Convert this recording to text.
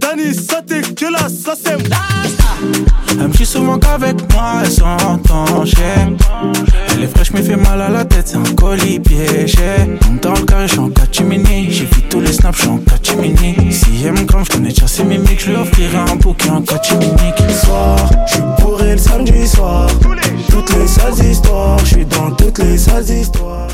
Dani, ça t'es que là, ça c'est Elle me dit souvent qu'avec moi elle s'entend. Elle est fraîche mais fait mal à la tête, c'est un colis piégé. Monte dans le carré, j'suis en catimini. J'ai vu tous les snaps, j'suis en catimini. Si elle me crame, j'connais déjà ses mimiques. J'lui offrirai un bouquet en catimini. Soir, j'suis bourré le samedi soir. Toutes les sales histoires, j'suis dans toutes les sales histoires.